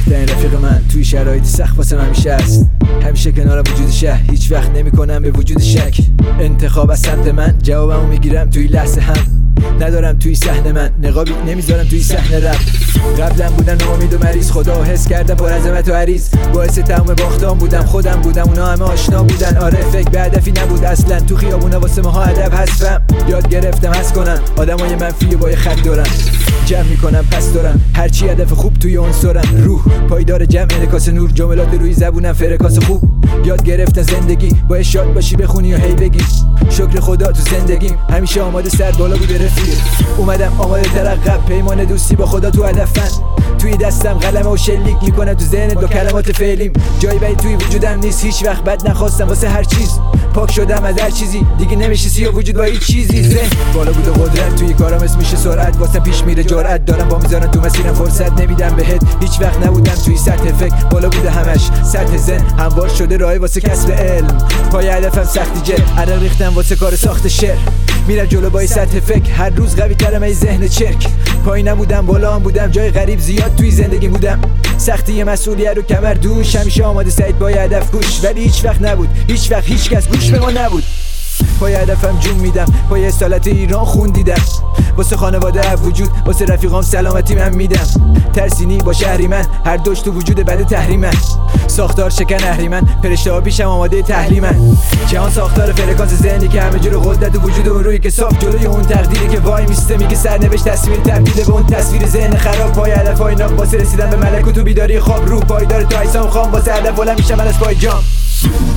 بهترین رفیق من توی شرایط سخت واسه من همیشه است. همیشه کنار وجود شه، هیچ وقت نمیکنم به وجود شک. انتخاب از سمت من، جوابمو میگیرم توی لحظه هم. ندارم توی صحنه من، نقابی نمیذارم توی صحنه رپ. قبلا بودن امید و مریض، خدا حس کردم پر عظمت و عریض. باعث تمام باختام بودم، خودم بودم، اونا همه آشنا بودن. آره فکر به هدفی نبود اصلا، تو خیابونا واسه ماها ادب حذفم. یاد گرفتم حس کنم آدمای منفی با یه خط دارم، جمع میکنم پس دارم هرچی هدف خوب توی عنصرم. روح پایدار جمع انعکاس نور، جملات روی زبونم فرکاس خوب. یاد گرفتم زندگی با شاد باشی بخونی و هی بگی شکر خدا تو زندگیم. همیشه آماده سر بالا بوده رفیق، اومدم آماده ترقب. پیمان دوستی با خدا تو هدفن، توی دستم قلمه و شلیک میکنم تو ذهنت با کلمات فعلیم. جایی بعید توی وجودم نیست، هیچ وقت بد نخواستم واسه هر چیز. پاک شدم از هر چیزی، دیگه نمیشه سیاه وجود با هیچ چیزی. ذهن بالا بوده قدرت، توی کارم اسم میشه سرعت. واسه پیش میره جرأت دارم، با میذارم تو مسیرم فرصت نمیدم بهت. هیچ وقت نبودم توی سطح فکر، بالا بوده همش سطح ذهن. هموار شده راهی واسه کسب علم، پای هدفم سختی جل. عرق ریختم واسه کار ساخت شعر، میرم جلو با سطح فکر. هر روز قوی ترم ای ذهن چرک. پایین نبودم بالا هم بودم، جای غریب زیاد توی زندگی بودم. سختی مسئولیت رو کمر دوش، همیشه آماده سعید با هدف گوش. ولی هیچ وقت نبود، هیچ وقت هیچ کس گوش به ما نبود. پای هدفم جون میدم، پای اصالت ایران خون دیدم. واسه خانواده وجود، واسه رفیقام سلامتی من میدم. ترسینی با شهری من، هر دوش تو وجود بد تحریمن. ساختار شکن اهریمن، فرشته ها پیشم آماده تحلیمن. جهان ساختار فرکانس ذهنی که همه جور قدرت و وجود اون روی که صاف. جلوی اون تقدیری که وای میسته میگه سرنوشت تصویر تبدیل به اون تصویر. ذهن خراب پای هدفای ناب، واسه رسیدن به ملکوت و بیداری خواب. روح پایدار تا ایسام خام، واسه هدف بلند میشم من از پای جام.